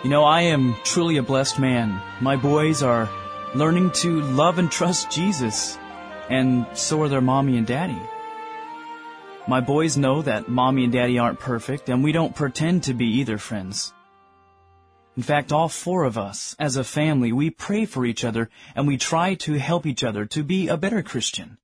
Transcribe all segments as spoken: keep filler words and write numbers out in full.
You know, I am truly a blessed man. My boys are learning to love and trust Jesus, and so are their mommy and daddy. My boys know that mommy and daddy aren't perfect, and we don't pretend to be either, friends. In fact, all four of us, as a family, we pray for each other, and we try to help each other to be a better Christian.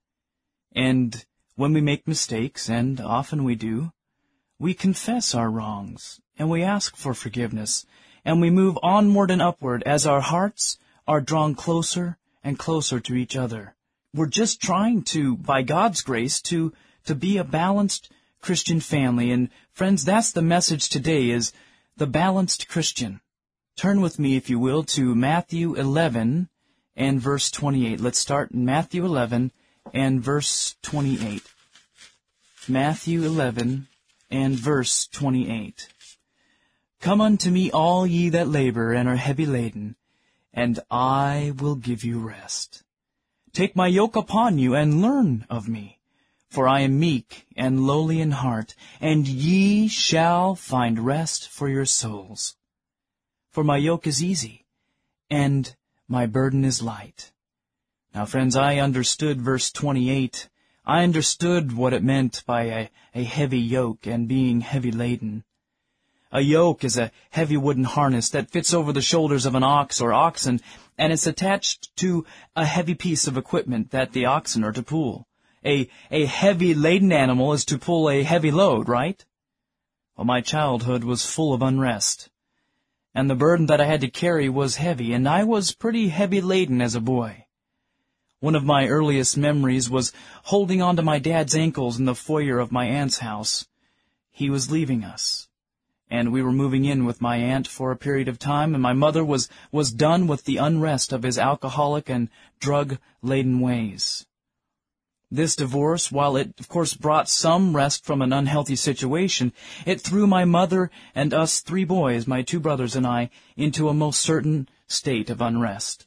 And when we make mistakes, and often we do, we confess our wrongs, and we ask for forgiveness, and we move onward and upward as our hearts are drawn closer and closer to each other. We're just trying to, by God's grace, to, to be a balanced Christian family. And friends, that's the message today, is the balanced Christian. Turn with me, if you will, to Matthew eleven and verse twenty-eight. Let's start in Matthew eleven and verse twenty-eight. Matthew eleven and verse twenty-eight. Come unto me, all ye that labor and are heavy laden, and I will give you rest. Take my yoke upon you, and learn of me, for I am meek and lowly in heart, and ye shall find rest for your souls. For my yoke is easy, and my burden is light. Now, friends, I understood verse twenty-eight. I understood what it meant by a, a heavy yoke and being heavy laden. A yoke is a heavy wooden harness that fits over the shoulders of an ox or oxen, and it's attached to a heavy piece of equipment that the oxen are to pull. A, a heavy laden animal is to pull a heavy load, right? Well, my childhood was full of unrest, and the burden that I had to carry was heavy, and I was pretty heavy laden as a boy. One of my earliest memories was holding onto my dad's ankles in the foyer of my aunt's house. He was leaving us, and we were moving in with my aunt for a period of time, and my mother was, was done with the unrest of his alcoholic and drug-laden ways. This divorce, while it, of course, brought some rest from an unhealthy situation, it threw my mother and us three boys, my two brothers and I, into a most certain state of unrest.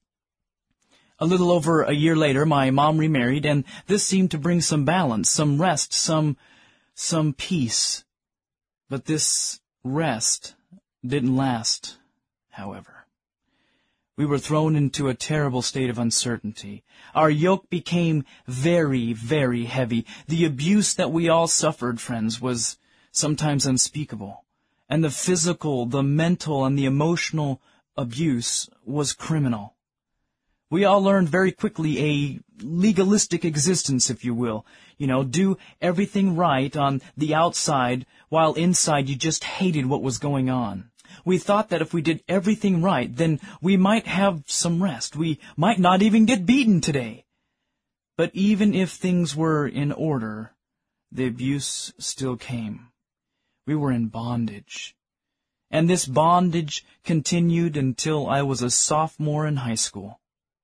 A little over a year later, my mom remarried, and this seemed to bring some balance, some rest, some, some peace. But this rest didn't last, however. We were thrown into a terrible state of uncertainty. Our yoke became very, very heavy. The abuse that we all suffered, friends, was sometimes unspeakable. And the physical, the mental, and the emotional abuse was criminal. We all learned very quickly a legalistic existence, if you will. You know, do everything right on the outside, while inside you just hated what was going on. We thought that if we did everything right, then we might have some rest. We might not even get beaten today. But even if things were in order, the abuse still came. We were in bondage. And this bondage continued until I was a sophomore in high school.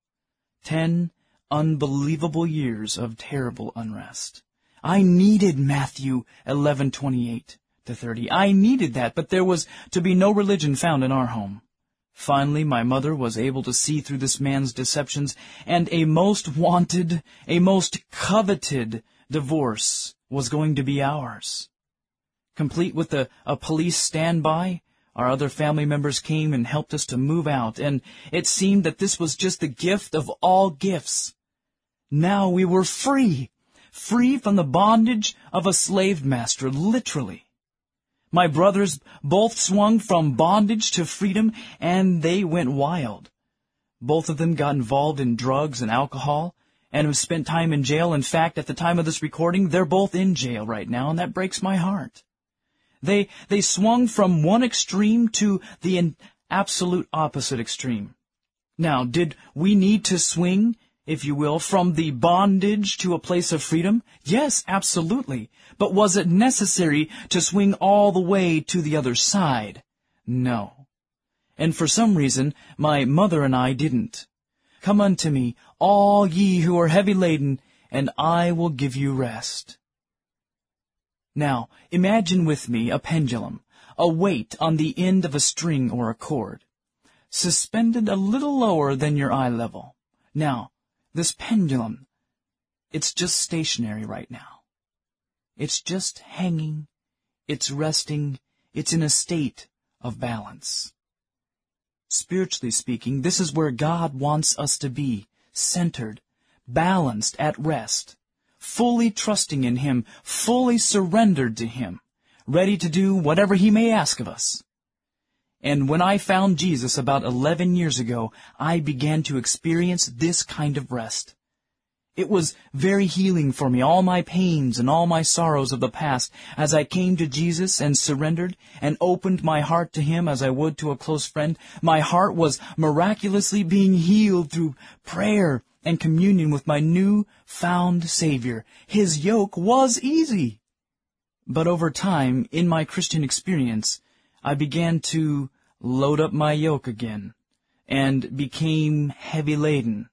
Ten unbelievable years of terrible unrest. I needed Matthew eleven twenty-eight to thirty. I needed that, but there was to be no religion found in our home. Finally, my mother was able to see through this man's deceptions, and a most wanted, a most coveted divorce was going to be ours. Complete with a, a police standby, our other family members came and helped us to move out, and it seemed that this was just the gift of all gifts. Now we were free, free from the bondage of a slave master, literally. My brothers both swung from bondage to freedom, and they went wild. Both of them got involved in drugs and alcohol, and have spent time in jail. In fact, at the time of this recording, they're both in jail right now, and that breaks my heart. They they swung from one extreme to the absolute opposite extreme. Now, did we need to swing, if you will, from the bondage to a place of freedom? Yes, absolutely. But was it necessary to swing all the way to the other side? No. And for some reason, my mother and I didn't. Come unto me, all ye who are heavy laden, and I will give you rest. Now, imagine with me a pendulum, a weight on the end of a string or a cord, suspended a little lower than your eye level. Now, this pendulum, it's just stationary right now. It's just hanging, it's resting, it's in a state of balance. Spiritually speaking, this is where God wants us to be, centered, balanced, at rest, fully trusting in Him, fully surrendered to Him, ready to do whatever He may ask of us. And when I found Jesus about eleven years ago, I began to experience this kind of rest. It was very healing for me, all my pains and all my sorrows of the past, as I came to Jesus and surrendered and opened my heart to Him as I would to a close friend. My heart was miraculously being healed through prayer and communion with my new found Savior. His yoke was easy. But over time, in my Christian experience, I began to load up my yoke again and became heavy laden.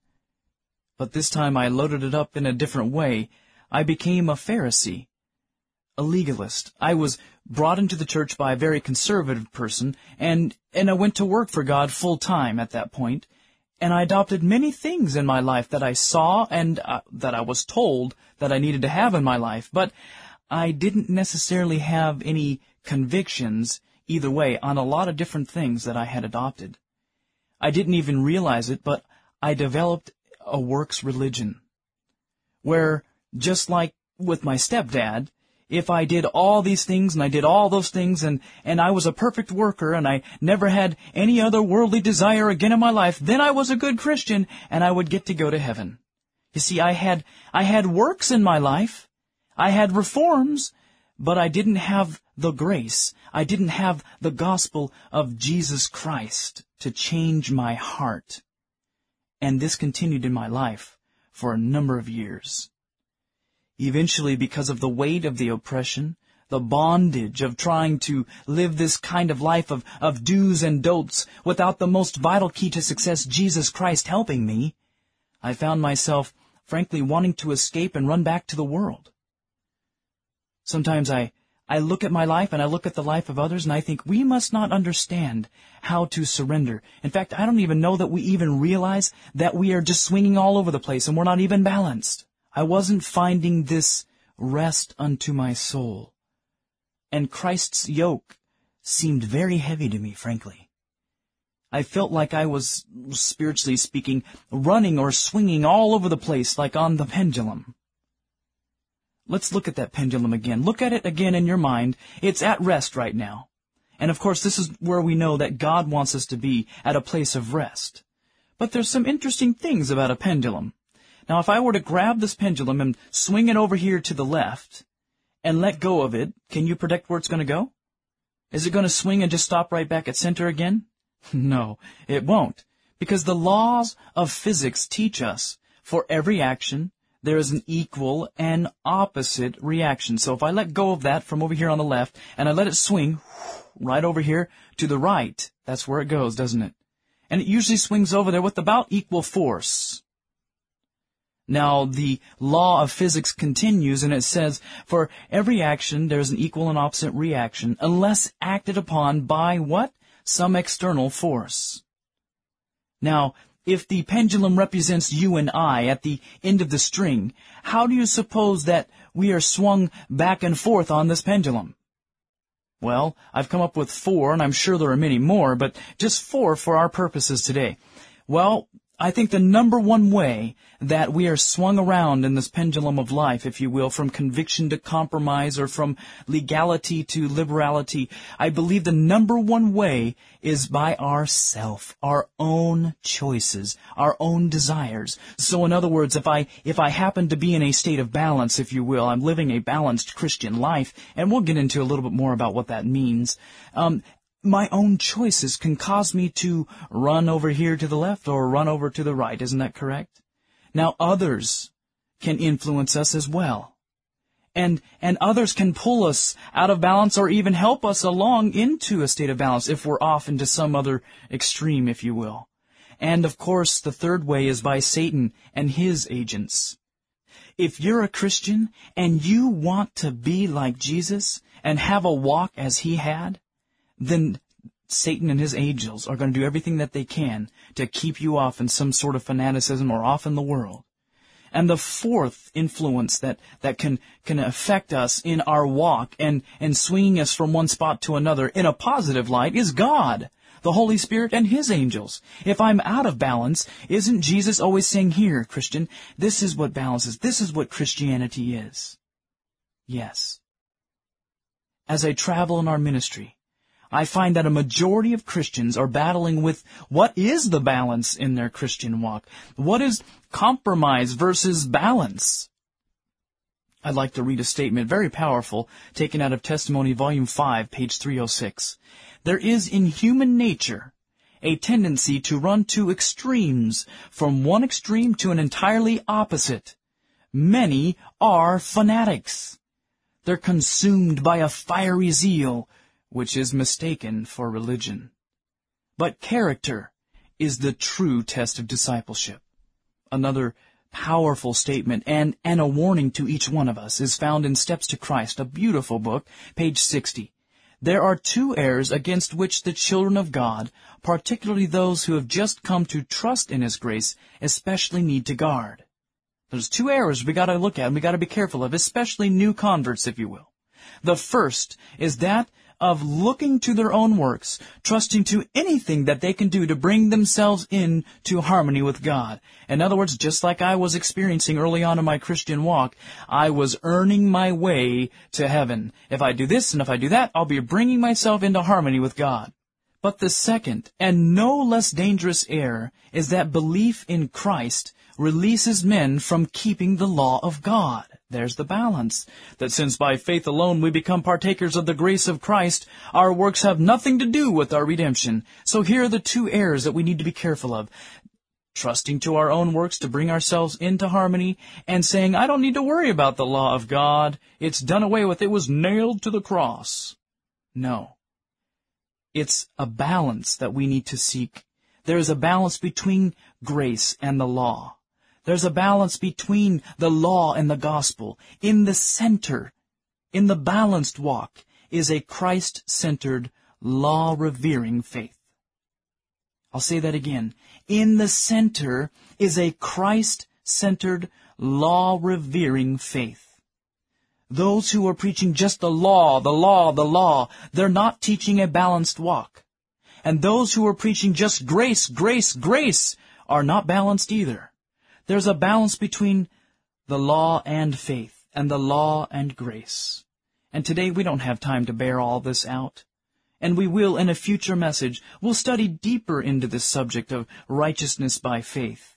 But this time I loaded it up in a different way. I became a Pharisee, a legalist. I was brought into the church by a very conservative person, and, and I went to work for God full time at that point, and I adopted many things in my life that I saw and uh, that I was told that I needed to have in my life, but I didn't necessarily have any convictions either way on a lot of different things that I had adopted. I didn't even realize it, but I developed a works religion, where, just like with my stepdad, if I did all these things and I did all those things and, and I was a perfect worker and I never had any other worldly desire again in my life, then I was a good Christian and I would get to go to heaven. You see, I had, I had works in my life. I had reforms, but I didn't have the grace. I didn't have the gospel of Jesus Christ to change my heart. And this continued in my life for a number of years. Eventually, because of the weight of the oppression, the bondage of trying to live this kind of life of, of do's and don'ts without the most vital key to success, Jesus Christ, helping me, I found myself, frankly, wanting to escape and run back to the world. Sometimes I I look at my life and I look at the life of others and I think we must not understand how to surrender. In fact, I don't even know that we even realize that we are just swinging all over the place and we're not even balanced. I wasn't finding this rest unto my soul. And Christ's yoke seemed very heavy to me, frankly. I felt like I was, spiritually speaking, running or swinging all over the place like on the pendulum. Let's look at that pendulum again. Look at it again in your mind. It's at rest right now. And of course, this is where we know that God wants us to be, at a place of rest. But there's some interesting things about a pendulum. Now, if I were to grab this pendulum and swing it over here to the left and let go of it, can you predict where it's going to go? Is it going to swing and just stop right back at center again? No, it won't. Because the laws of physics teach us for every action, there is an equal and opposite reaction. So if I let go of that from over here on the left, and I let it swing right over here to the right, that's where it goes, doesn't it? And it usually swings over there with about equal force. Now, the law of physics continues, and it says, for every action, there is an equal and opposite reaction, unless acted upon by what? Some external force. Now, if the pendulum represents you and I at the end of the string, how do you suppose that we are swung back and forth on this pendulum? Well, I've come up with four, and I'm sure there are many more, but just four for our purposes today. Well, I think the number one way that we are swung around in this pendulum of life, if you will, from conviction to compromise or from legality to liberality, I believe the number one way is by ourself, our own choices, our own desires. So in other words, if I, if I happen to be in a state of balance, if you will, I'm living a balanced Christian life, and we'll get into a little bit more about what that means, um, my own choices can cause me to run over here to the left or run over to the right. Isn't that correct? Now, others can influence us as well. And, and others can pull us out of balance or even help us along into a state of balance if we're off into some other extreme, if you will. And, of course, the third way is by Satan and his agents. If you're a Christian and you want to be like Jesus and have a walk as he had, then Satan and his angels are going to do everything that they can to keep you off in some sort of fanaticism or off in the world. And the fourth influence that, that can, can affect us in our walk and, and swinging us from one spot to another in a positive light is God, the Holy Spirit, and His angels. If I'm out of balance, isn't Jesus always saying, here, Christian, this is what balance is. This is what Christianity is. Yes. As I travel in our ministry, I find that a majority of Christians are battling with what is the balance in their Christian walk? What is compromise versus balance? I'd like to read a statement, very powerful, taken out of Testimony, Volume five, page three oh six. There is in human nature a tendency to run to extremes, from one extreme to an entirely opposite. Many are fanatics. They're consumed by a fiery zeal, which is mistaken for religion. But character is the true test of discipleship. Another powerful statement and, and a warning to each one of us is found in Steps to Christ, a beautiful book, page sixty. There are two errors against which the children of God, particularly those who have just come to trust in His grace, especially need to guard. There's two errors we got to look at and we got to be careful of, especially new converts, if you will. The first is that of looking to their own works, trusting to anything that they can do to bring themselves into harmony with God. In other words, just like I was experiencing early on in my Christian walk, I was earning my way to heaven. If I do this and if I do that, I'll be bringing myself into harmony with God. But the second, and no less dangerous error, is that belief in Christ releases men from keeping the law of God. There's the balance. That since by faith alone we become partakers of the grace of Christ, our works have nothing to do with our redemption. So here are the two errors that we need to be careful of. Trusting to our own works to bring ourselves into harmony, and saying, I don't need to worry about the law of God. It's done away with. It was nailed to the cross. No. It's a balance that we need to seek. There is a balance between grace and the law. There's a balance between the law and the gospel. In the center, in the balanced walk, is a Christ-centered, law-revering faith. I'll say that again. In the center is a Christ-centered, law-revering faith. Those who are preaching just the law, the law, the law, they're not teaching a balanced walk. And those who are preaching just grace, grace, grace, are not balanced either. There's a balance between the law and faith, and the law and grace. And today we don't have time to bear all this out. And we will, in a future message, we'll study deeper into this subject of righteousness by faith.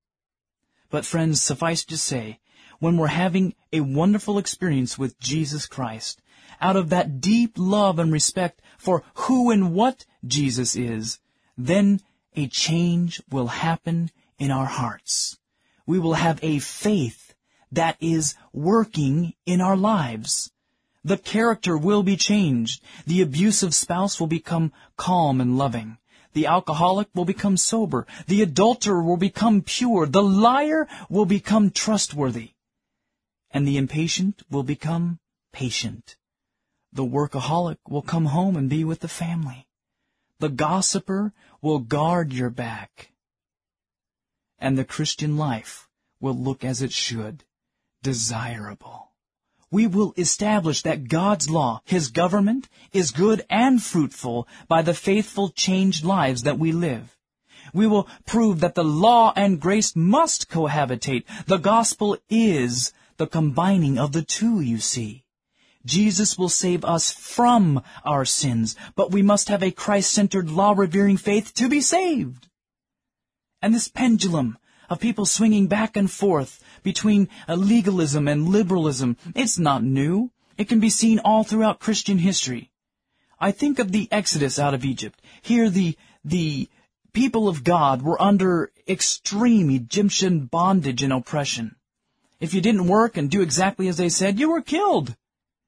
But friends, suffice to say, when we're having a wonderful experience with Jesus Christ, out of that deep love and respect for who and what Jesus is, then a change will happen in our hearts. We will have a faith that is working in our lives. The character will be changed. The abusive spouse will become calm and loving. The alcoholic will become sober. The adulterer will become pure. The liar will become trustworthy. And the impatient will become patient. The workaholic will come home and be with the family. The gossiper will guard your back. And the Christian life will look as it should, desirable. We will establish that God's law, His government, is good and fruitful by the faithful, changed lives that we live. We will prove that the law and grace must cohabitate. The gospel is the combining of the two, you see. Jesus will save us from our sins, but we must have a Christ-centered, law-revering faith to be saved. And this pendulum of people swinging back and forth between legalism and liberalism, it's not new. It can be seen all throughout Christian history. I think of the Exodus out of Egypt. Here the, the people of God were under extreme Egyptian bondage and oppression. If you didn't work and do exactly as they said, you were killed.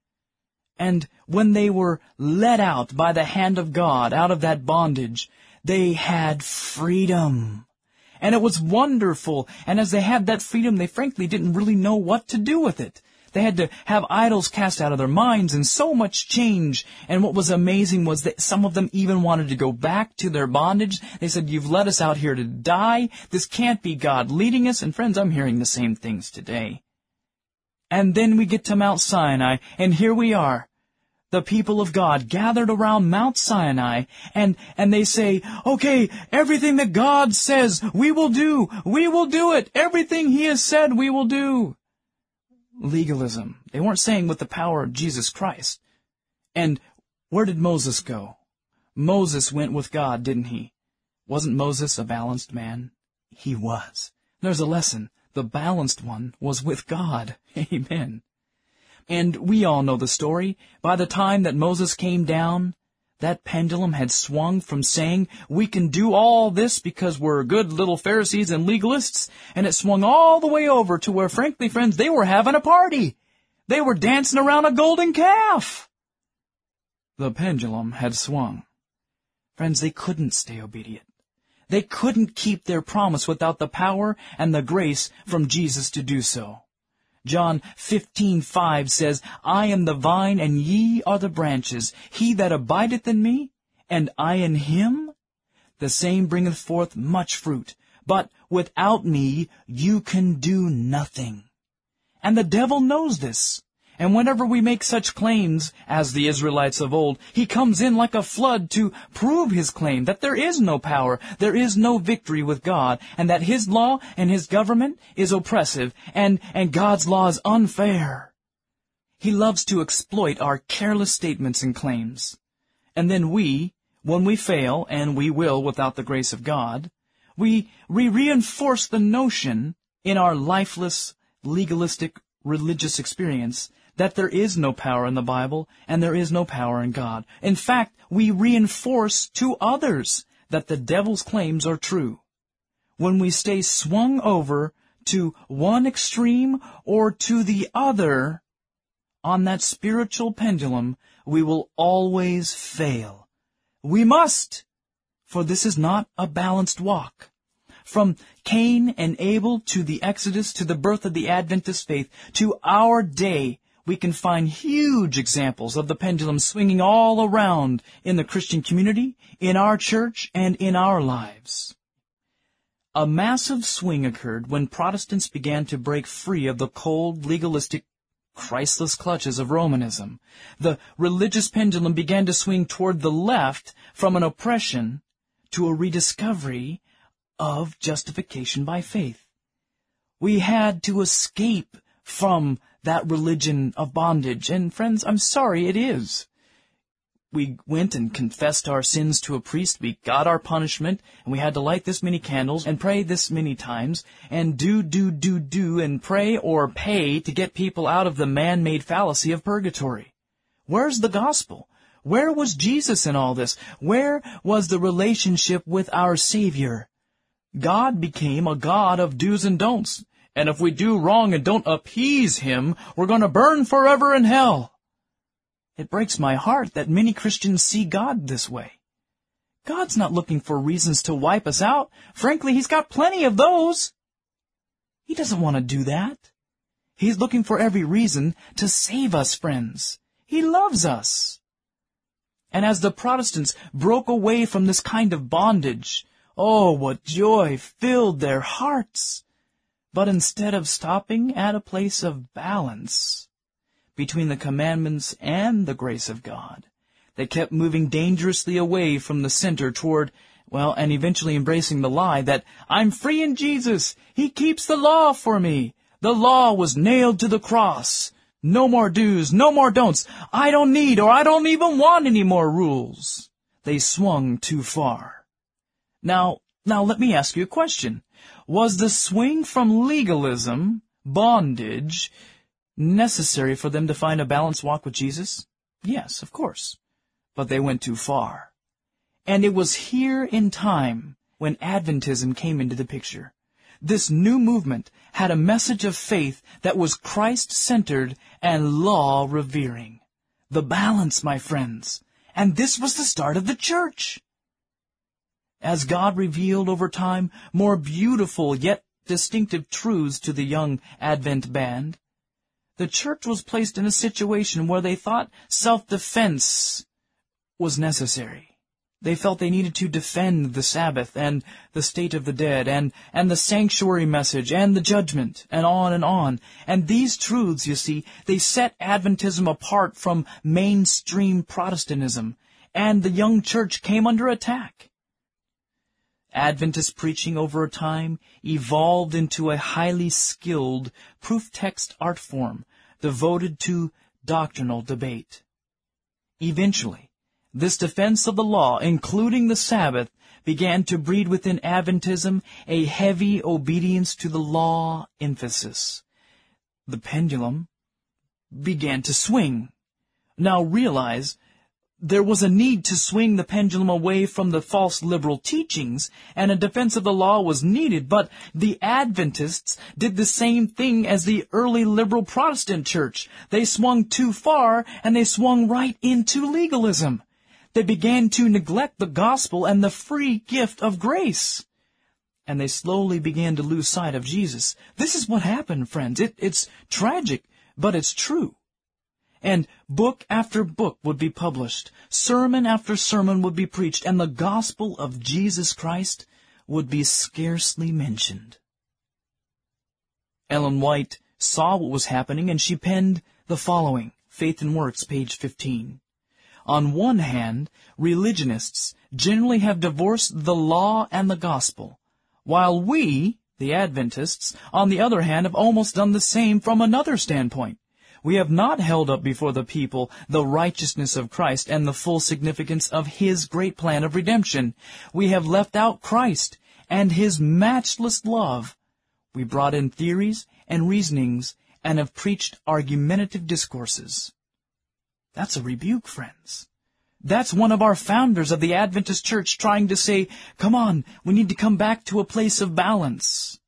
And when they were led out by the hand of God out of that bondage, they had freedom. And it was wonderful. And as they had that freedom, they frankly didn't really know what to do with it. They had to have idols cast out of their minds and so much change. And what was amazing was that some of them even wanted to go back to their bondage. They said, you've led us out here to die. This can't be God leading us. And friends, I'm hearing the same things today. And then we get to Mount Sinai, and here we are, the people of God gathered around Mount Sinai, and, and they say, okay, everything that God says, we will do. We will do it. Everything He has said, we will do. Legalism. They weren't saying with the power of Jesus Christ. And where did Moses go? Moses went with God, didn't he? Wasn't Moses a balanced man? He was. There's a lesson. The balanced one was with God. Amen. And we all know the story. By the time that Moses came down, that pendulum had swung from saying, we can do all this because we're good little Pharisees and legalists, and it swung all the way over to where, frankly, friends, they were having a party. They were dancing around a golden calf. The pendulum had swung. Friends, they couldn't stay obedient. They couldn't keep their promise without the power and the grace from Jesus to do so. John fifteen five says, I am the vine, and ye are the branches. He that abideth in me, and I in him, the same bringeth forth much fruit. But without me you can do nothing. And the devil knows this. And whenever we make such claims, as the Israelites of old, he comes in like a flood to prove his claim that there is no power, there is no victory with God, and that His law and His government is oppressive, and, and God's law is unfair. He loves to exploit our careless statements and claims. And then we, when we fail, and we will without the grace of God, we, we reinforce the notion in our lifeless, legalistic, religious experience that there is no power in the Bible and there is no power in God. In fact, we reinforce to others that the devil's claims are true. When we stay swung over to one extreme or to the other on that spiritual pendulum, we will always fail. We must, for this is not a balanced walk. From Cain and Abel to the Exodus to the birth of the Adventist faith to our day, we can find huge examples of the pendulum swinging all around in the Christian community, in our church, and in our lives. A massive swing occurred when Protestants began to break free of the cold, legalistic, Christless clutches of Romanism. The religious pendulum began to swing toward the left from an oppression to a rediscovery of justification by faith. We had to escape from that religion of bondage. And friends, I'm sorry, it is. We went and confessed our sins to a priest, we got our punishment, and we had to light this many candles and pray this many times, and do, do, do, do, and pray or pay to get people out of the man-made fallacy of purgatory. Where's the gospel? Where was Jesus in all this? Where was the relationship with our Savior? God became a God of do's and don'ts. And if we do wrong and don't appease Him, we're going to burn forever in hell. It breaks my heart that many Christians see God this way. God's not looking for reasons to wipe us out. Frankly, He's got plenty of those. He doesn't want to do that. He's looking for every reason to save us, friends. He loves us. And as the Protestants broke away from this kind of bondage, oh, what joy filled their hearts. But instead of stopping at a place of balance between the commandments and the grace of God, they kept moving dangerously away from the center toward, well, and eventually embracing the lie that I'm free in Jesus. He keeps the law for me. The law was nailed to the cross. No more do's, no more don'ts. I don't need or I don't even want any more rules. They swung too far. Now, now let me ask you a question. Was the swing from legalism, bondage, necessary for them to find a balanced walk with Jesus? Yes, of course. But they went too far. And it was here in time when Adventism came into the picture. This new movement had a message of faith that was Christ-centered and law-revering. The balance, my friends. And this was the start of the church. As God revealed over time more beautiful yet distinctive truths to the young Advent band, the church was placed in a situation where they thought self-defense was necessary. They felt they needed to defend the Sabbath and the state of the dead and, and the sanctuary message and the judgment and on and on. And these truths, you see, they set Adventism apart from mainstream Protestantism, and the young church came under attack. Adventist preaching over time evolved into a highly skilled proof text art form devoted to doctrinal debate. Eventually, this defense of the law, including the Sabbath, began to breed within Adventism a heavy obedience to the law emphasis. The pendulum began to swing. Now realize, there was a need to swing the pendulum away from the false liberal teachings, and a defense of the law was needed, but the Adventists did the same thing as the early liberal Protestant church. They swung too far, and they swung right into legalism. They began to neglect the gospel and the free gift of grace. And they slowly began to lose sight of Jesus. This is what happened, friends. It, it's tragic, but it's true. And book after book would be published. Sermon after sermon would be preached, and the gospel of Jesus Christ would be scarcely mentioned. Ellen White saw what was happening, and she penned the following, Faith and Works, page fifteen. On one hand, religionists generally have divorced the law and the gospel, while we, the Adventists, on the other hand, have almost done the same from another standpoint. We have not held up before the people the righteousness of Christ and the full significance of His great plan of redemption. We have left out Christ and His matchless love. We brought in theories and reasonings and have preached argumentative discourses. That's a rebuke, friends. That's one of our founders of the Adventist Church trying to say, come on, we need to come back to a place of balance.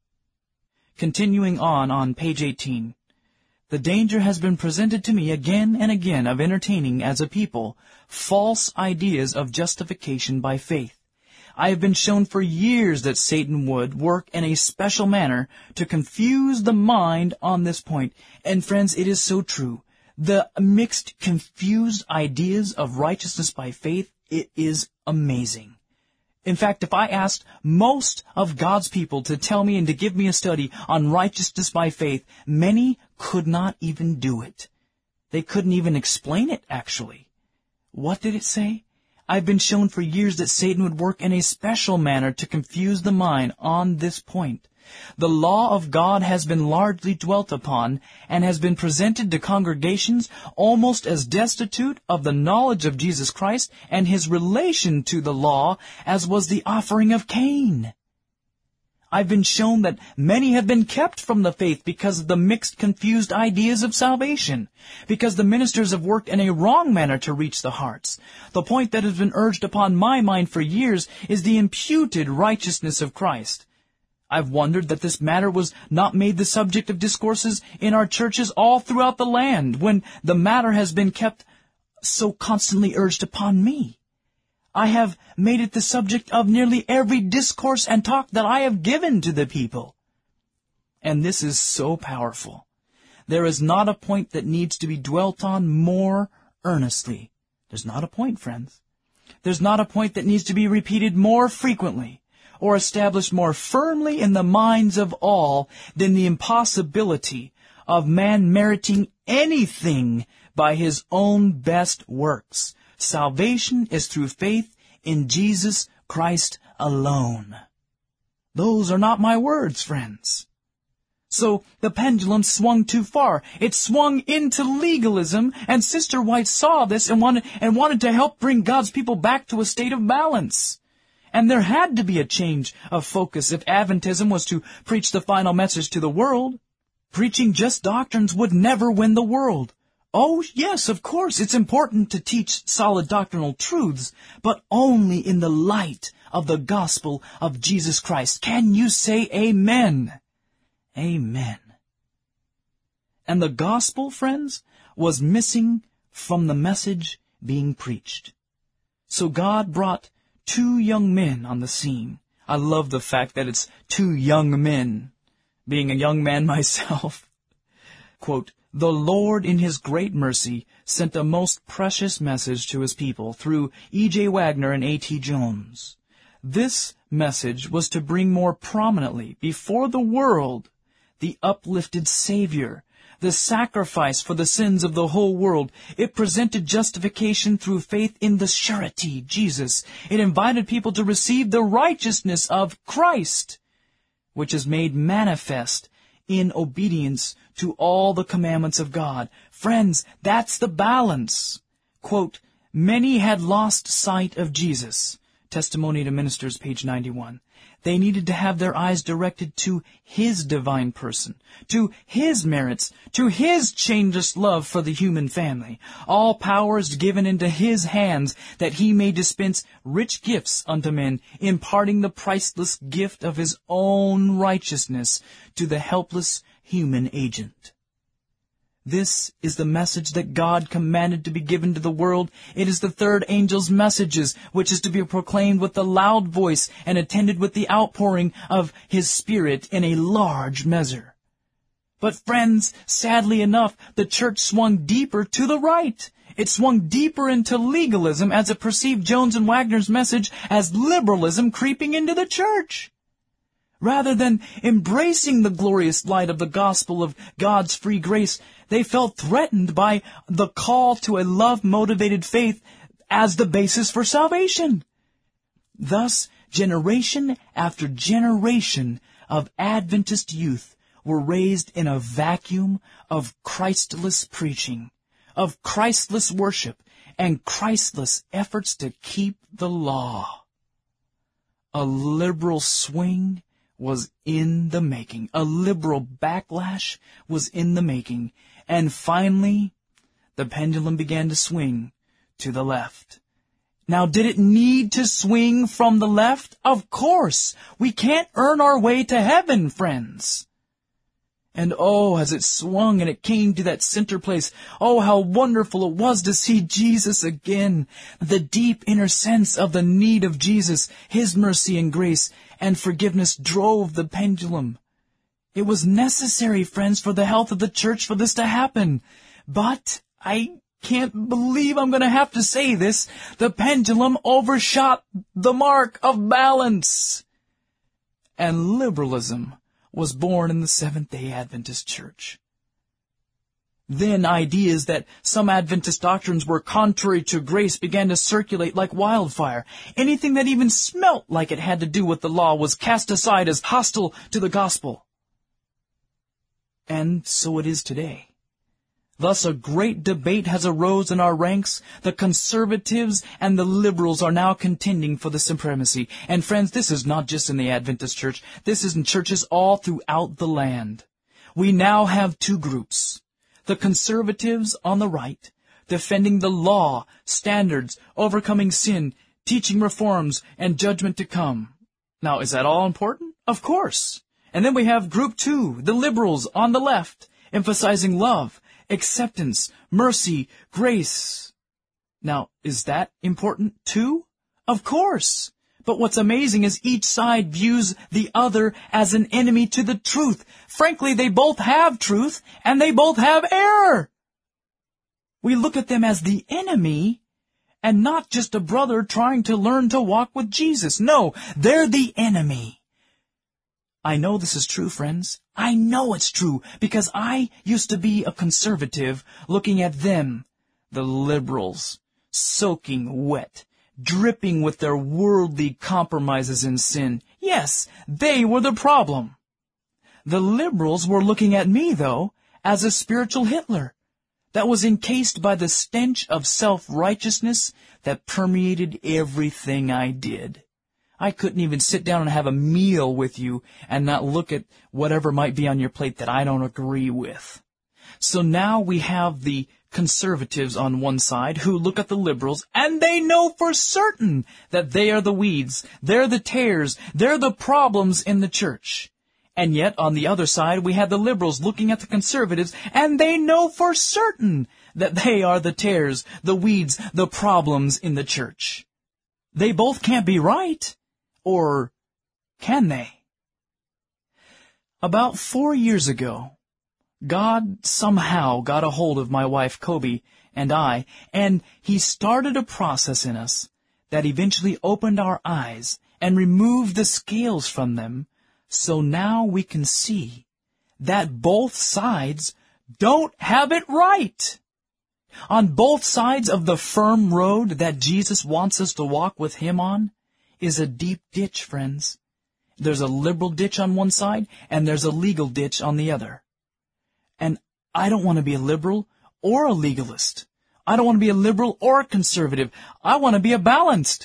Continuing on on page eighteen. The danger has been presented to me again and again of entertaining, as a people, false ideas of justification by faith. I have been shown for years that Satan would work in a special manner to confuse the mind on this point. And friends, it is so true. The mixed, confused ideas of righteousness by faith, it is amazing. In fact, if I asked most of God's people to tell me and to give me a study on righteousness by faith, many could not even do it. They couldn't even explain it, actually. What did it say? I've been shown for years that Satan would work in a special manner to confuse the mind on this point. The law of God has been largely dwelt upon and has been presented to congregations almost as destitute of the knowledge of Jesus Christ and His relation to the law as was the offering of Cain. I've been shown that many have been kept from the faith because of the mixed, confused ideas of salvation, because the ministers have worked in a wrong manner to reach the hearts. The point that has been urged upon my mind for years is the imputed righteousness of Christ. I've wondered that this matter was not made the subject of discourses in our churches all throughout the land, when the matter has been kept so constantly urged upon me. I have made it the subject of nearly every discourse and talk that I have given to the people. And this is so powerful. There is not a point that needs to be dwelt on more earnestly. There's not a point, friends. There's not a point that needs to be repeated more frequently or established more firmly in the minds of all than the impossibility of man meriting anything by his own best works. Salvation is through faith in Jesus Christ alone. Those are not my words, friends. So the pendulum swung too far. It swung into legalism, and Sister White saw this and wanted, and wanted to help bring God's people back to a state of balance. And there had to be a change of focus if Adventism was to preach the final message to the world. Preaching just doctrines would never win the world. Oh, yes, of course, it's important to teach solid doctrinal truths, but only in the light of the gospel of Jesus Christ. Can you say amen? Amen. And the gospel, friends, was missing from the message being preached. So God brought two young men on the scene. I love the fact that it's two young men. Being a young man myself. Quote, The Lord, in His great mercy, sent a most precious message to His people through E J Wagner and A T Jones. This message was to bring more prominently before the world the uplifted Savior, the sacrifice for the sins of the whole world. It presented justification through faith in the surety, Jesus. It invited people to receive the righteousness of Christ, which is made manifest in obedience to all the commandments of God. Friends, that's the balance. Quote, many had lost sight of Jesus. Testimony to Ministers, page ninety-one. They needed to have their eyes directed to His divine person, to His merits, to His changeless love for the human family. All power is given into His hands, that He may dispense rich gifts unto men, imparting the priceless gift of His own righteousness to the helpless human agent. This is the message that God commanded to be given to the world. It is the third angel's messages, which is to be proclaimed with a loud voice and attended with the outpouring of His Spirit in a large measure. But friends, sadly enough, the church swung deeper to the right. It swung deeper into legalism as it perceived Jones and Wagner's message as liberalism creeping into the church. Rather than embracing the glorious light of the gospel of God's free grace, they felt threatened by the call to a love-motivated faith as the basis for salvation. Thus, generation after generation of Adventist youth were raised in a vacuum of Christless preaching, of Christless worship, and Christless efforts to keep the law. A liberal swing was in the making. A liberal backlash was in the making. And finally, the pendulum began to swing to the left. Now, did it need to swing from the left? Of course. We can't earn our way to heaven, friends. And oh, as it swung and it came to that center place, oh, how wonderful it was to see Jesus again. The deep inner sense of the need of Jesus, His mercy and grace and forgiveness drove the pendulum. It was necessary, friends, for the health of the church for this to happen. But I can't believe I'm going to have to say this. The pendulum overshot the mark of balance. And liberalism was born in the Seventh-day Adventist Church. Then ideas that some Adventist doctrines were contrary to grace began to circulate like wildfire. Anything that even smelt like it had to do with the law was cast aside as hostile to the gospel. And so it is today. Thus a great debate has arose in our ranks. The conservatives and the liberals are now contending for the supremacy. And friends, this is not just in the Adventist church. This is in churches all throughout the land. We now have two groups. The conservatives on the right, defending the law, standards, overcoming sin, teaching reforms, and judgment to come. Now, is that all important? Of course. And then we have group two, the liberals on the left, emphasizing love, acceptance, mercy, grace. Now, is that important too? Of course. But what's amazing is each side views the other as an enemy to the truth. Frankly, they both have truth, and they both have error. We look at them as the enemy, and not just a brother trying to learn to walk with Jesus. No, they're the enemy. I know this is true, friends. I know it's true, because I used to be a conservative looking at them, the liberals, soaking wet, dripping with their worldly compromises and sin. Yes, they were the problem. The liberals were looking at me, though, as a spiritual Hitler that was encased by the stench of self-righteousness that permeated everything I did. I couldn't even sit down and have a meal with you and not look at whatever might be on your plate that I don't agree with. So now we have the conservatives on one side who look at the liberals, and they know for certain that they are the weeds, they're the tares, they're the problems in the church. And yet, on the other side, we have the liberals looking at the conservatives, and they know for certain that they are the tares, the weeds, the problems in the church. They both can't be right. Or can they? About four years ago, God somehow got a hold of my wife Kobe and I, and He started a process in us that eventually opened our eyes and removed the scales from them, so now we can see that both sides don't have it right. On both sides of the firm road that Jesus wants us to walk with Him on is a deep ditch, friends. There's a liberal ditch on one side, and there's a legal ditch on the other. And I don't want to be a liberal or a legalist. I don't want to be a liberal or a conservative. I want to be a balanced.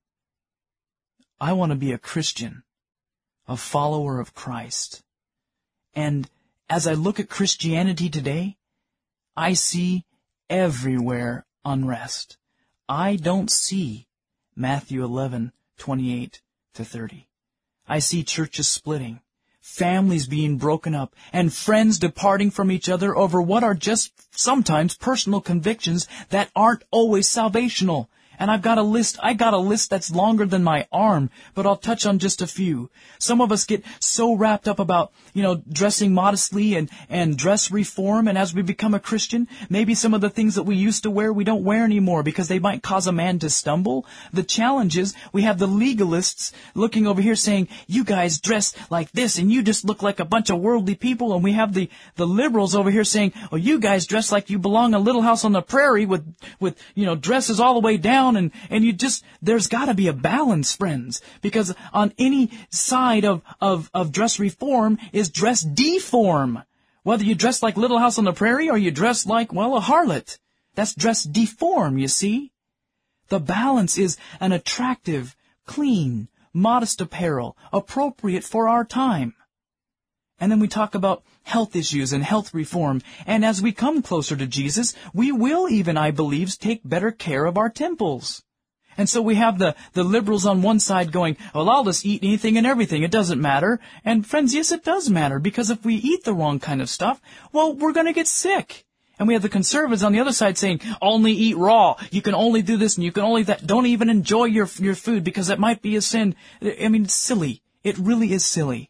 I want to be a Christian, a follower of Christ. And as I look at Christianity today, I see everywhere unrest. I don't see Matthew eleven, twenty-eight to thirty. I see churches splitting, families being broken up, and friends departing from each other over what are just sometimes personal convictions that aren't always salvational. And I've got a list, I got a list that's longer than my arm, but I'll touch on just a few. Some of us get so wrapped up about, you know, dressing modestly and, and dress reform, and as we become a Christian, maybe some of the things that we used to wear we don't wear anymore because they might cause a man to stumble. The challenge is we have the legalists looking over here saying, you guys dress like this and you just look like a bunch of worldly people, and we have the, the liberals over here saying, oh, you guys dress like you belong in a little house on the prairie with, with, you know, dresses all the way down. And, and you just, there's got to be a balance, friends, because on any side of, of, of dress reform is dress deform. Whether you dress like Little House on the Prairie or you dress like, well, a harlot. That's dress deform, you see. The balance is an attractive, clean, modest apparel, appropriate for our time. And then we talk about health issues and health reform. And as we come closer to Jesus, we will even, I believe, take better care of our temples. And so we have the, the liberals on one side going, well, I'll just eat anything and everything. It doesn't matter. And friends, yes, it does matter, because if we eat the wrong kind of stuff, well, we're going to get sick. And we have the conservatives on the other side saying, only eat raw. You can only do this and you can only that. Don't even enjoy your, your food because that might be a sin. I mean, it's silly. It really is silly.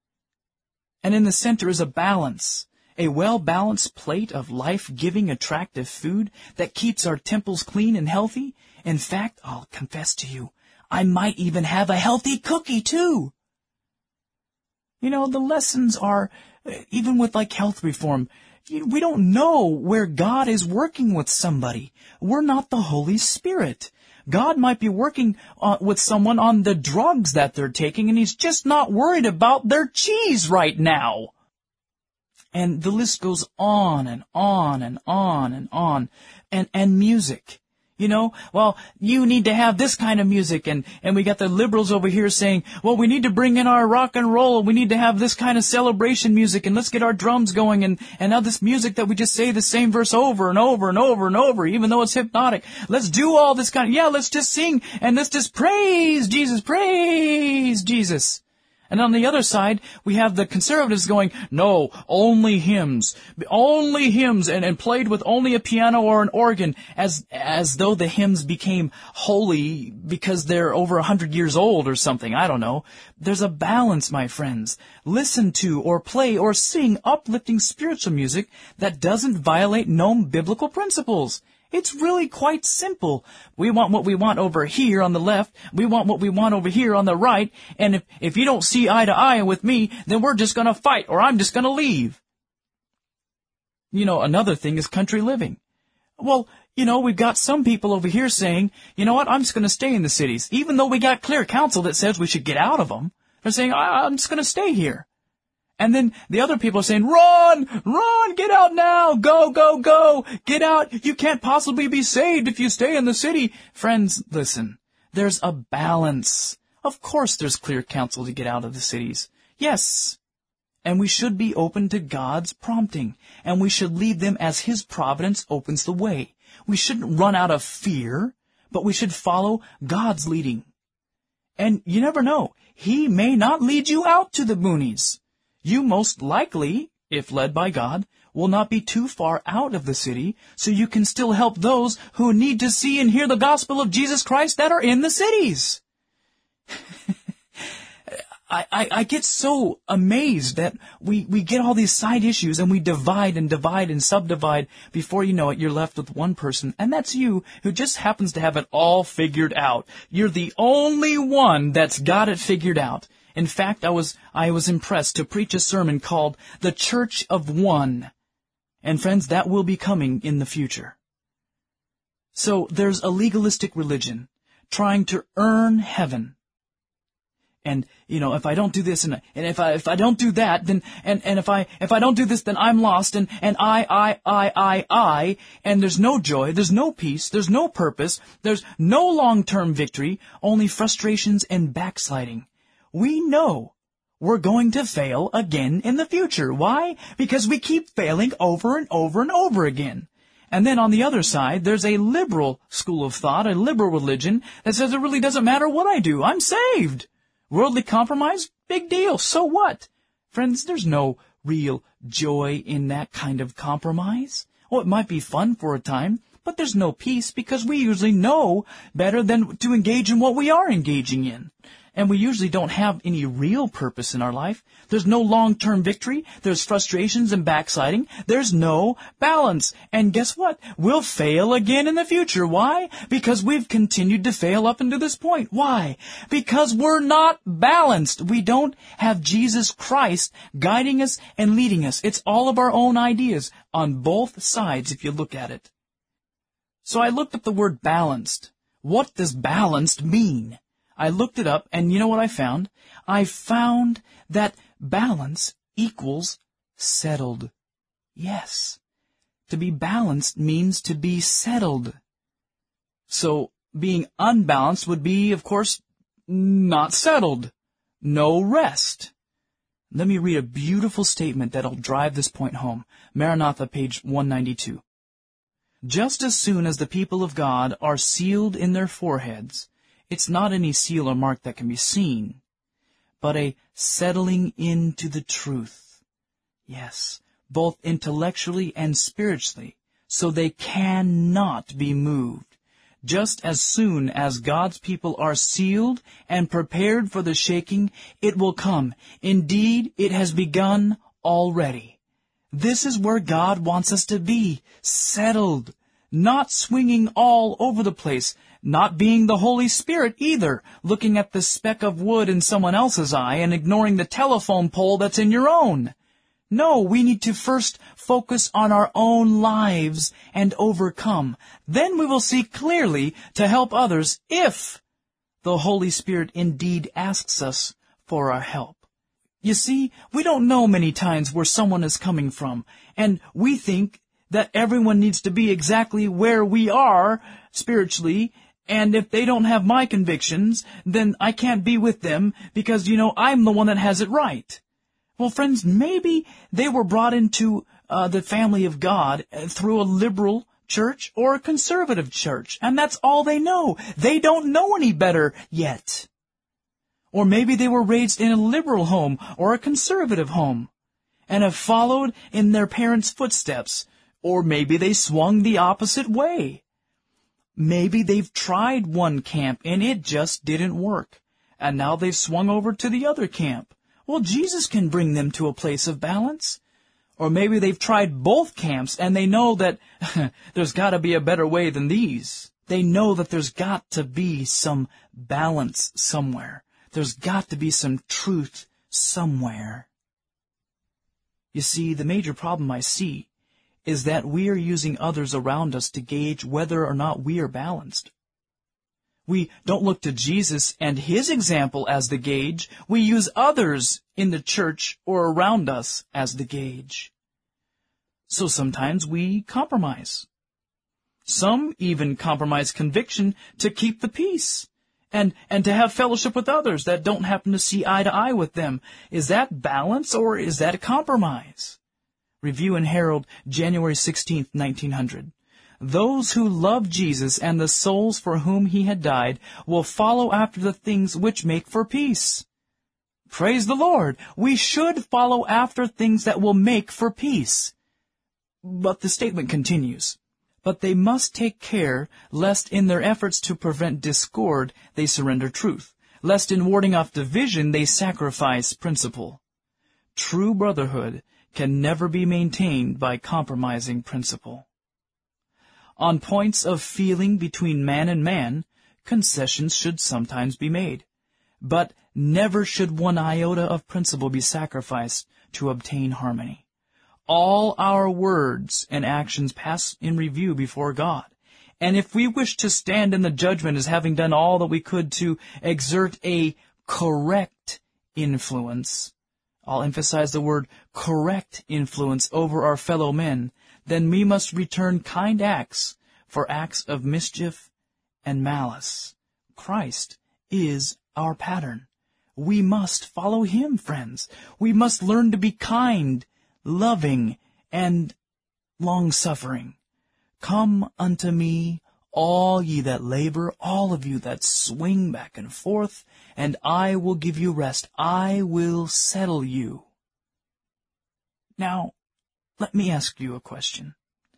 And in the center is a balance, a well-balanced plate of life-giving, attractive food that keeps our temples clean and healthy. In fact, I'll confess to you, I might even have a healthy cookie, too. You know, the lessons are, even with like health reform, we don't know where God is working with somebody. We're not the Holy Spirit. God might be working uh, with someone on the drugs that they're taking, and He's just not worried about their cheese right now. And the list goes on and on and on and on. And, and music. You know, well, you need to have this kind of music, and, and we got the liberals over here saying, well, we need to bring in our rock and roll, and we need to have this kind of celebration music, and let's get our drums going, and, and now this music that we just say the same verse over and over and over and over, even though it's hypnotic. Let's do all this kind of, yeah, let's just sing, and let's just praise Jesus, praise Jesus. And on the other side, we have the conservatives going, no, only hymns, only hymns, and, and played with only a piano or an organ, as as though the hymns became holy because they're over a hundred years old or something. I don't know. There's a balance, my friends. Listen to or play or sing uplifting spiritual music that doesn't violate known biblical principles. It's really quite simple. We want what we want over here on the left. We want what we want over here on the right. And if, if you don't see eye to eye with me, then we're just going to fight, or I'm just going to leave. You know, another thing is country living. Well, you know, we've got some people over here saying, you know what, I'm just going to stay in the cities. Even though we got clear counsel that says we should get out of them, they're saying, I'm just going to stay here. And then the other people are saying, run, run, get out now, go, go, go, get out. You can't possibly be saved if you stay in the city. Friends, listen, there's a balance. Of course there's clear counsel to get out of the cities. Yes. And we should be open to God's prompting, and we should lead them as His providence opens the way. We shouldn't run out of fear, but we should follow God's leading. And you never know, He may not lead you out to the boonies. You most likely, if led by God, will not be too far out of the city, so you can still help those who need to see and hear the gospel of Jesus Christ that are in the cities. I, I, I get so amazed that we, we get all these side issues and we divide and divide and subdivide. Before you know it, you're left with one person, and that's you, who just happens to have it all figured out. You're the only one that's got it figured out. In fact, I was, I was impressed to preach a sermon called The Church of One. And friends, that will be coming in the future. So there's a legalistic religion trying to earn heaven. And, you know, if I don't do this and, and if I, if I don't do that, then, and, and if I, if I don't do this, then I'm lost, and, and I, I, I, I, I, and there's no joy, there's no peace, there's no purpose, there's no long-term victory, only frustrations and backsliding. We know we're going to fail again in the future. Why? Because we keep failing over and over and over again. And then on the other side, there's a liberal school of thought, a liberal religion that says it really doesn't matter what I do. I'm saved. Worldly compromise? Big deal. So what? Friends, there's no real joy in that kind of compromise. Oh, it might be fun for a time, but there's no peace because we usually know better than to engage in what we are engaging in. And we usually don't have any real purpose in our life. There's no long-term victory. There's frustrations and backsliding. There's no balance. And guess what? We'll fail again in the future. Why? Because we've continued to fail up until this point. Why? Because we're not balanced. We don't have Jesus Christ guiding us and leading us. It's all of our own ideas on both sides if you look at it. So I looked up the word balanced. What does balanced mean? I looked it up, and you know what I found? I found that balance equals settled. Yes. To be balanced means to be settled. So, being unbalanced would be, of course, not settled. No rest. Let me read a beautiful statement that'll drive this point home. Maranatha, page one ninety-two. Just as soon as the people of God are sealed in their foreheads, it's not any seal or mark that can be seen, but a settling into the truth. Yes, both intellectually and spiritually, so they cannot be moved. Just as soon as God's people are sealed and prepared for the shaking, it will come. Indeed, it has begun already. This is where God wants us to be, settled, not swinging all over the place, not being the Holy Spirit either, looking at the speck of wood in someone else's eye and ignoring the telephone pole that's in your own. No, we need to first focus on our own lives and overcome. Then we will see clearly to help others if the Holy Spirit indeed asks us for our help. You see, we don't know many times where someone is coming from, and we think that everyone needs to be exactly where we are spiritually, and if they don't have my convictions, then I can't be with them because, you know, I'm the one that has it right. Well, friends, maybe they were brought into uh, the family of God through a liberal church or a conservative church, and that's all they know. They don't know any better yet. Or maybe they were raised in a liberal home or a conservative home and have followed in their parents' footsteps. Or maybe they swung the opposite way. Maybe they've tried one camp and it just didn't work, and now they've swung over to the other camp. Well, Jesus can bring them to a place of balance. Or maybe they've tried both camps and they know that there's got to be a better way than these. They know that there's got to be some balance somewhere. There's got to be some truth somewhere. You see, the major problem I see is that we are using others around us to gauge whether or not we are balanced. We don't look to Jesus and His example as the gauge. We use others in the church or around us as the gauge. So sometimes we compromise. Some even compromise conviction to keep the peace and, and to have fellowship with others that don't happen to see eye to eye with them. Is that balance or is that a compromise? Review and Herald, January sixteenth, nineteen hundred. Those who love Jesus and the souls for whom He had died will follow after the things which make for peace. Praise the Lord! We should follow after things that will make for peace. But the statement continues. But they must take care lest in their efforts to prevent discord they surrender truth, lest in warding off division they sacrifice principle. True brotherhood can never be maintained by compromising principle. On points of feeling between man and man, concessions should sometimes be made, but never should one iota of principle be sacrificed to obtain harmony. All our words and actions pass in review before God, and if we wish to stand in the judgment as having done all that we could to exert a correct influence, I'll emphasize the word correct influence over our fellow men, then we must return kind acts for acts of mischief and malice. Christ is our pattern. We must follow Him, friends. We must learn to be kind, loving, and long-suffering. Come unto me, all ye that labor, all of you that swing back and forth, and I will give you rest. I will settle you. Now, let me ask you a question.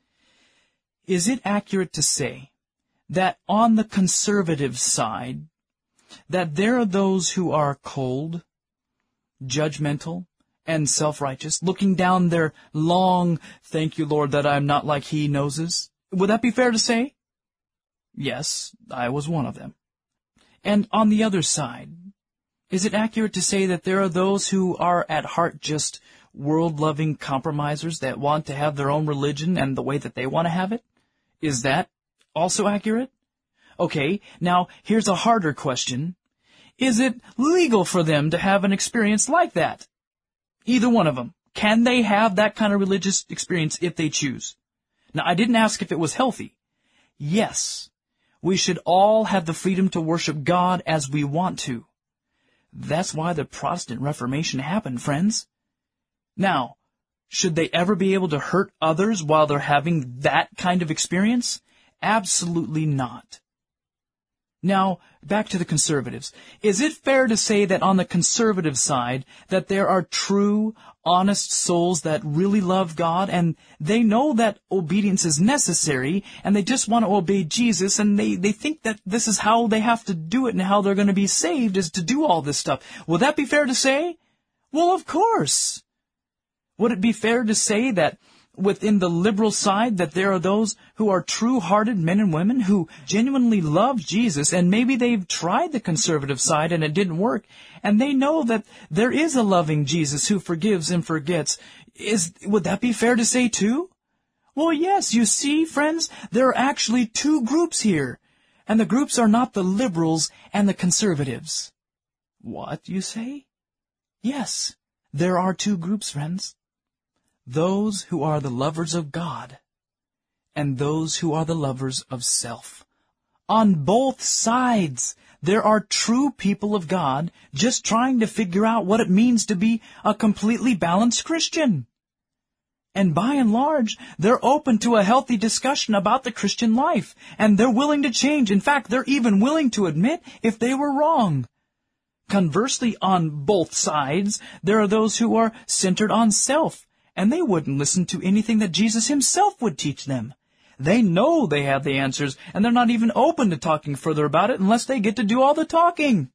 Is it accurate to say that on the conservative side, that there are those who are cold, judgmental, and self-righteous, looking down their long, thank you, Lord, that I'm not like He noses? Would that be fair to say? Yes, I was one of them. And on the other side, is it accurate to say that there are those who are at heart just world-loving compromisers that want to have their own religion and the way that they want to have it? Is that also accurate? Okay, now here's a harder question. Is it legal for them to have an experience like that? Either one of them. Can they have that kind of religious experience if they choose? Now, I didn't ask if it was healthy. Yes, we should all have the freedom to worship God as we want to. That's why the Protestant Reformation happened, friends. Now, should they ever be able to hurt others while they're having that kind of experience? Absolutely not. Now, back to the conservatives. Is it fair to say that on the conservative side that there are true, honest souls that really love God and they know that obedience is necessary and they just want to obey Jesus and they, they think that this is how they have to do it and how they're going to be saved is to do all this stuff? Would that be fair to say? Well, of course. Would it be fair to say that within the liberal side that there are those who are true-hearted men and women who genuinely love Jesus, and maybe they've tried the conservative side and it didn't work, and they know that there is a loving Jesus who forgives and forgets? Is, would that be fair to say too? Well, yes, you see, friends, there are actually two groups here, and the groups are not the liberals and the conservatives. What, you say? Yes, there are two groups, friends. Those who are the lovers of God, and those who are the lovers of self. On both sides, there are true people of God just trying to figure out what it means to be a completely balanced Christian. And by and large, they're open to a healthy discussion about the Christian life, and they're willing to change. In fact, they're even willing to admit if they were wrong. Conversely, on both sides, there are those who are centered on self, and they wouldn't listen to anything that Jesus Himself would teach them. They know they have the answers, and they're not even open to talking further about it unless they get to do all the talking.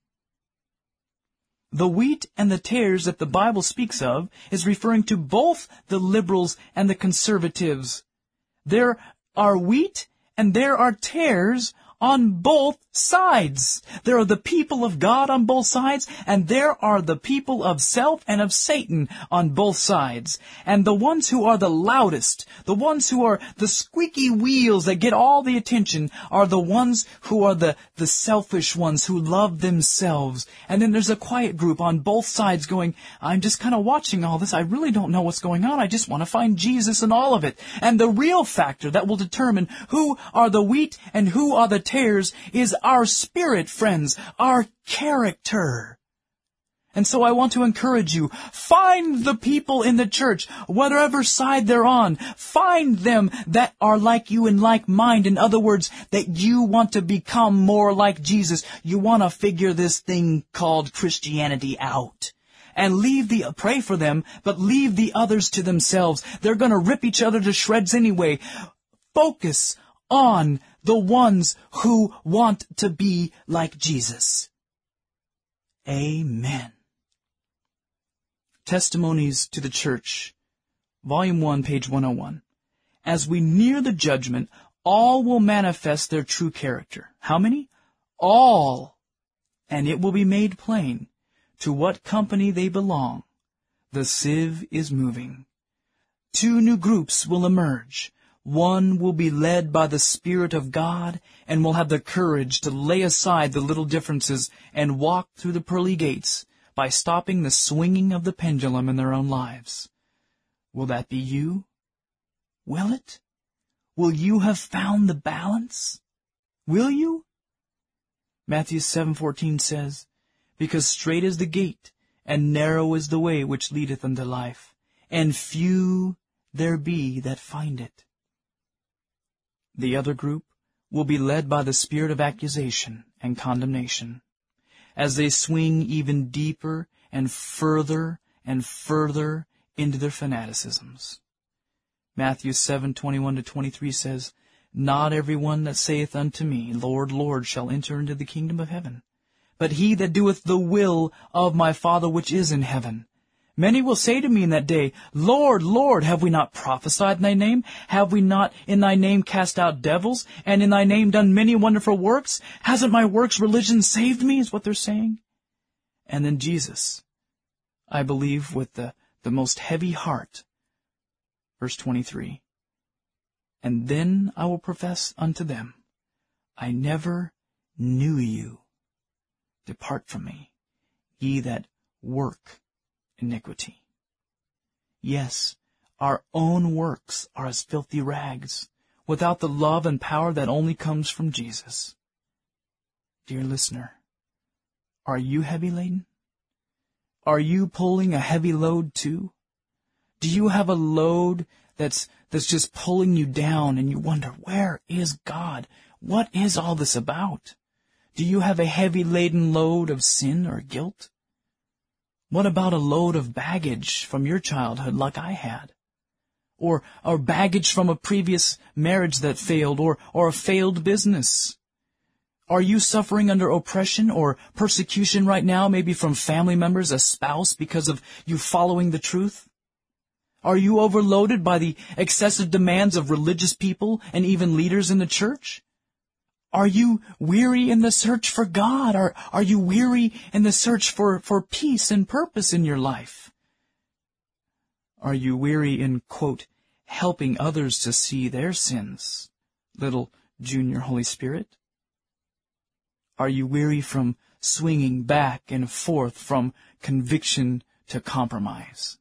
The wheat and the tares that the Bible speaks of is referring to both the liberals and the conservatives. There are wheat and there are tares on both sides. There are the people of God on both sides, and there are the people of self and of Satan on both sides. And the ones who are the loudest, the ones who are the squeaky wheels that get all the attention, are the ones who are the, the selfish ones who love themselves. And then there's a quiet group on both sides going, I'm just kind of watching all this. I really don't know what's going on. I just want to find Jesus in all of it. And the real factor that will determine who are the wheat and who are the tares is our spirit, friends, our character. And so I want to encourage you, find the people in the church, whatever side they're on. Find them that are like you in like mind. In other words, that you want to become more like Jesus. You want to figure this thing called Christianity out. And leave the, pray for them, but leave the others to themselves. They're going to rip each other to shreds anyway. Focus on the ones who want to be like Jesus. Amen. Testimonies to the Church, Volume one, page one oh one. As we near the judgment, all will manifest their true character. How many? All. And it will be made plain to what company they belong. The sieve is moving. Two new groups will emerge. One will be led by the Spirit of God and will have the courage to lay aside the little differences and walk through the pearly gates by stopping the swinging of the pendulum in their own lives. Will that be you? Will it? Will you have found the balance? Will you? Matthew seven fourteen says, "Because strait is the gate, and narrow is the way which leadeth unto life, and few there be that find it." The other group will be led by the spirit of accusation and condemnation, as they swing even deeper and further and further into their fanaticisms. Matthew seven twenty-one to twenty-three says, "Not every one that saith unto me, Lord, Lord, shall enter into the kingdom of heaven, but he that doeth the will of my Father which is in heaven. Many will say to me in that day, Lord, Lord, have we not prophesied in thy name? Have we not in thy name cast out devils, and in thy name done many wonderful works? Hasn't my works religion saved me?" is what they're saying. And then Jesus, I believe with the, the most heavy heart, verse twenty-three, "And then I will profess unto them, I never knew you. Depart from me, ye that work iniquity." Yes, our own works are as filthy rags, without the love and power that only comes from Jesus. Dear listener, are you heavy laden? Are you pulling a heavy load too? Do you have a load that's that's just pulling you down and you wonder, where is God? What is all this about? Do you have a heavy laden load of sin or guilt? What about a load of baggage from your childhood like I had? Or, or baggage from a previous marriage that failed, or, or a failed business? Are you suffering under oppression or persecution right now, maybe from family members, a spouse, because of you following the truth? Are you overloaded by the excessive demands of religious people and even leaders in the church? Are you weary in the search for God? Are, are you weary in the search for, for peace and purpose in your life? Are you weary in, quote, helping others to see their sins, little junior Holy Spirit? Are you weary from swinging back and forth from conviction to compromise?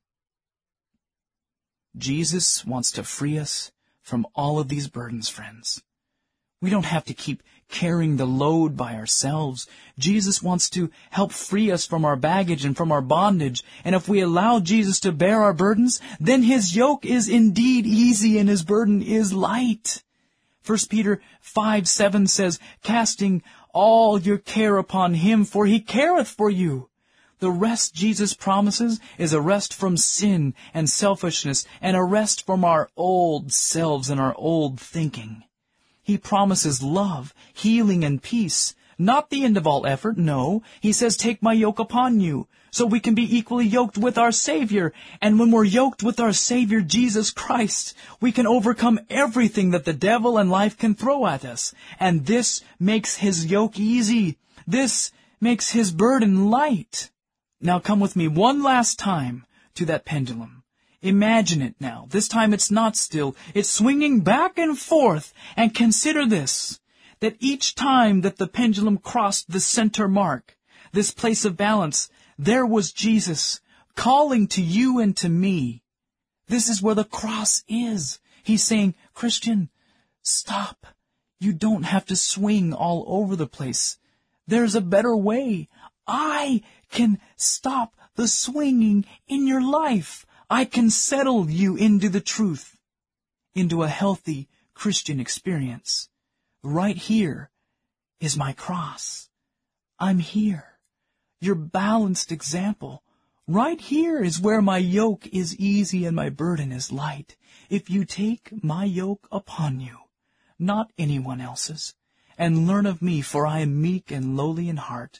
Jesus wants to free us from all of these burdens, friends. We don't have to keep carrying the load by ourselves. Jesus wants to help free us from our baggage and from our bondage. And if we allow Jesus to bear our burdens, then His yoke is indeed easy and His burden is light. First Peter five seven says, "Casting all your care upon Him, for He careth for you." The rest Jesus promises is a rest from sin and selfishness, and a rest from our old selves and our old thinking. He promises love, healing, and peace. Not the end of all effort, no. He says, "Take my yoke upon you," so we can be equally yoked with our Savior. And when we're yoked with our Savior, Jesus Christ, we can overcome everything that the devil and life can throw at us. And this makes His yoke easy. This makes His burden light. Now come with me one last time to that pendulum. Imagine it now. This time it's not still. It's swinging back and forth. And consider this, that each time that the pendulum crossed the center mark, this place of balance, there was Jesus calling to you and to me. This is where the cross is. He's saying, Christian, stop. You don't have to swing all over the place. There's a better way. I can stop the swinging in your life. I can settle you into the truth, into a healthy Christian experience. Right here is my cross. I'm here, your balanced example. Right here is where my yoke is easy and my burden is light. If you take my yoke upon you, not anyone else's, and learn of me, for I am meek and lowly in heart,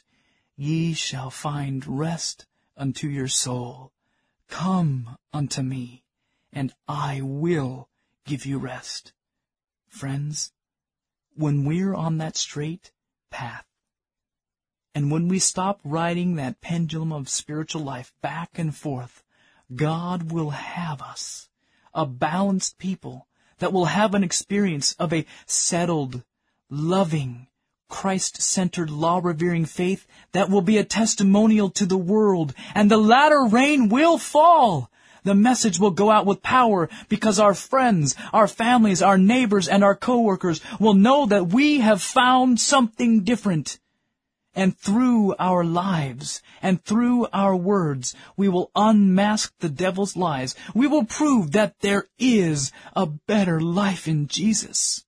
ye shall find rest unto your soul. Come unto me, and I will give you rest. Friends, when we're on that straight path, and when we stop riding that pendulum of spiritual life back and forth, God will have us, a balanced people that will have an experience of a settled, loving, Christ-centered, law-revering faith that will be a testimonial to the world, and the latter rain will fall. The message will go out with power because our friends, our families, our neighbors, and our coworkers will know that we have found something different. And through our lives and through our words, we will unmask the devil's lies. We will prove that there is a better life in Jesus.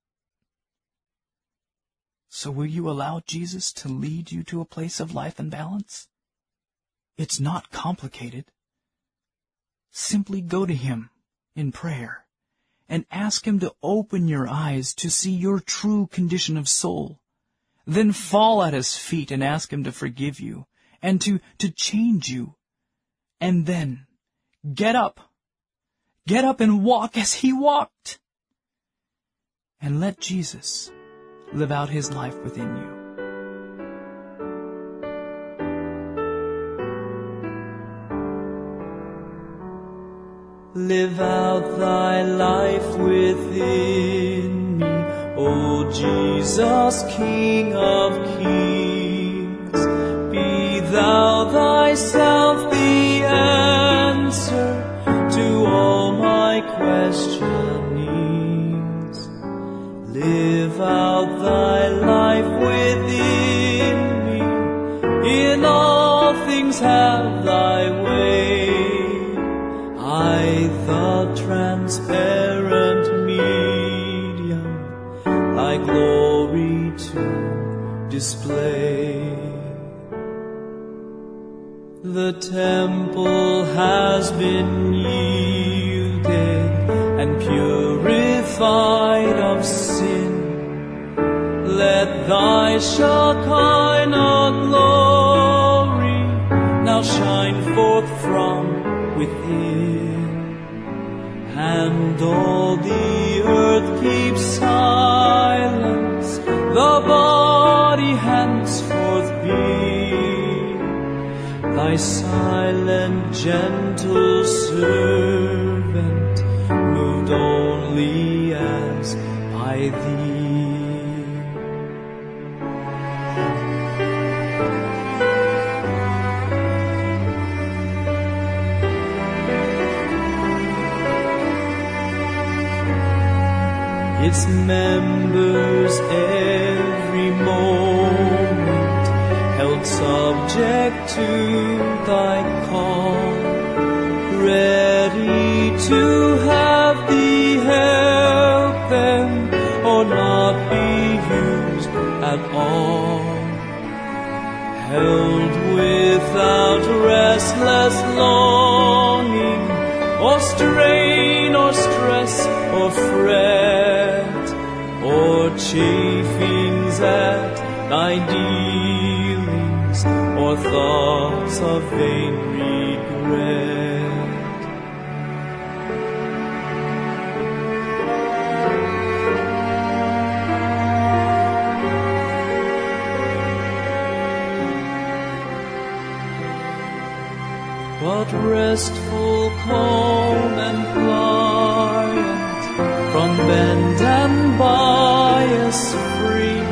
So will you allow Jesus to lead you to a place of life and balance? It's not complicated. Simply go to Him in prayer and ask Him to open your eyes to see your true condition of soul. Then fall at His feet and ask Him to forgive you and to, to change you. And then get up. Get up and walk as He walked. And let Jesus live out His life within you. Live out thy life within me, O Jesus, King of kings. Be thou thyself the answer to all my questionings. Live out thy life within me, in all things have thy way. I, the transparent medium, thy glory to display. The temple has been yielded and purified of sin. Let thy Shekinah glory now shine forth from within. And all the earth keeps silence, the body henceforth be thy silent, gentle servant, moved only as by thee. Its members every moment held subject to thy call, ready to have thee help them or not be used at all, held without restless longing or strain or stress or fret, or chafings at thy dealings, or thoughts of vain regret. But restful, calm, and pliant, from bend and bias free,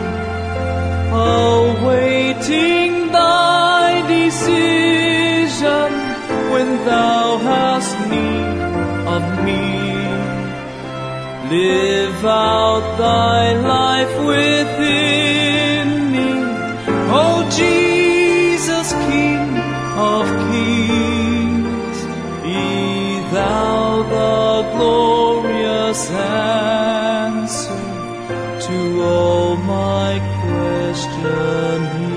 awaiting thy decision when thou hast need of me. Live out thy life within me, O Jesus, King of kings. Be thou the glorious answer to all my questionings.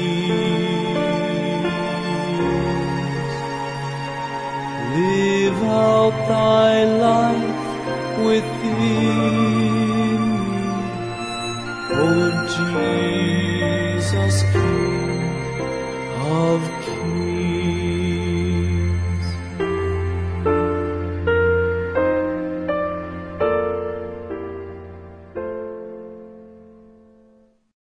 Live out thy life within me, O Jesus, King of